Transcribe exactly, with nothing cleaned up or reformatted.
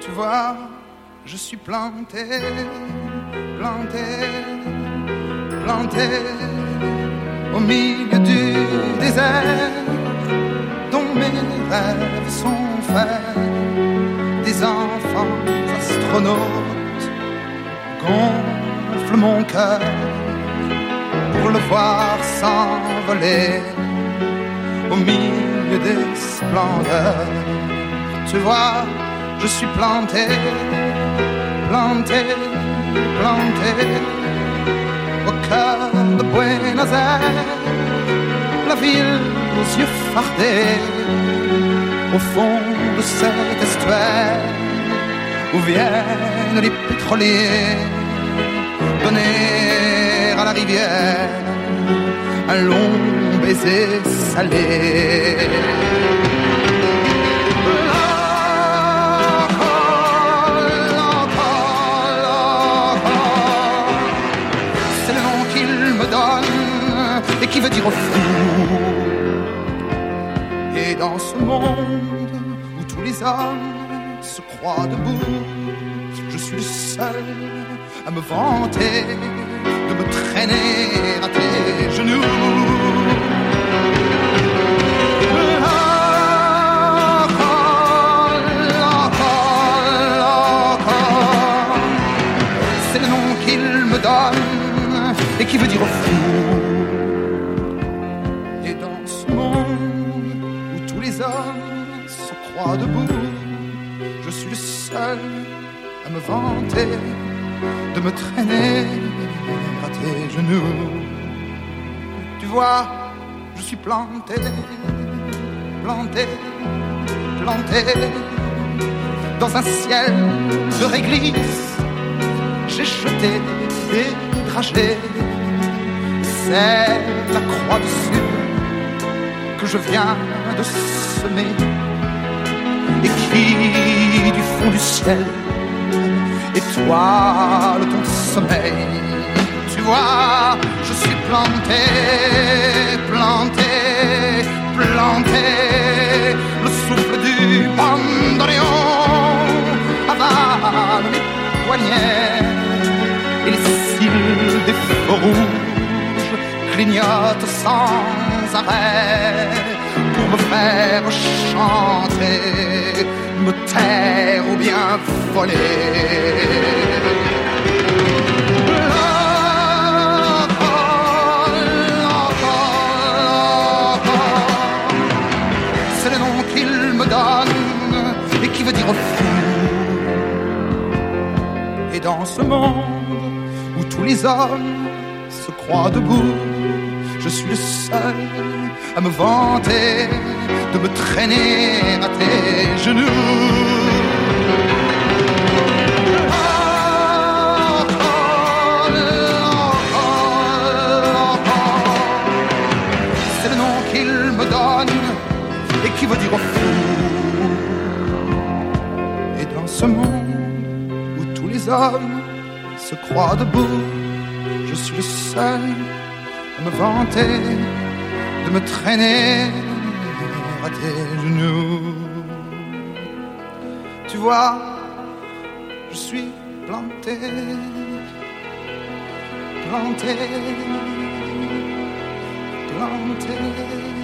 Tu vois, je suis planté, planté, planté au milieu du désert dont mes rêves sont faits. Des enfants astronautes gonflent mon cœur pour le voir s'envoler au milieu des splendeurs. Tu vois, je suis planté, planté, planté au cœur de Buenos Aires, la ville aux yeux fardés, au fond de cet estuaire où viennent les pétroliers donner à la rivière un long baiser salé. Et qui veut dire fou. Et dans ce monde où tous les hommes se croient debout, je suis le seul à me vanter de me traîner à tes genoux. C'est le nom qu'il me donne et qui veut dire fou. Se croient debout, je suis le seul à me vanter de me traîner à tes genoux. Tu vois, je suis planté, planté, planté dans un ciel de réglisse. J'ai jeté des dragées, c'est la croix dessus que je viens de semer et qui du fond du ciel étoile ton sommeil. Tu vois, je suis planté, planté, planté. Le souffle du bandoneon avale mes poignets et les cils des feux rouges clignotent sans arrêt pour me faire chanter, me taire ou bien voler. C'est le nom qu'il me donne et qui veut dire fou. Et dans ce monde où tous les hommes se croient debout, je suis le seul à me vanter de me traîner à tes genoux. C'est le nom qu'il me donne et qui veut dire fou. Et dans ce monde où tous les hommes se croient debout, je suis le seul à me vanter de me traîner à tes genoux. Tu vois, je suis planté, planté, planté.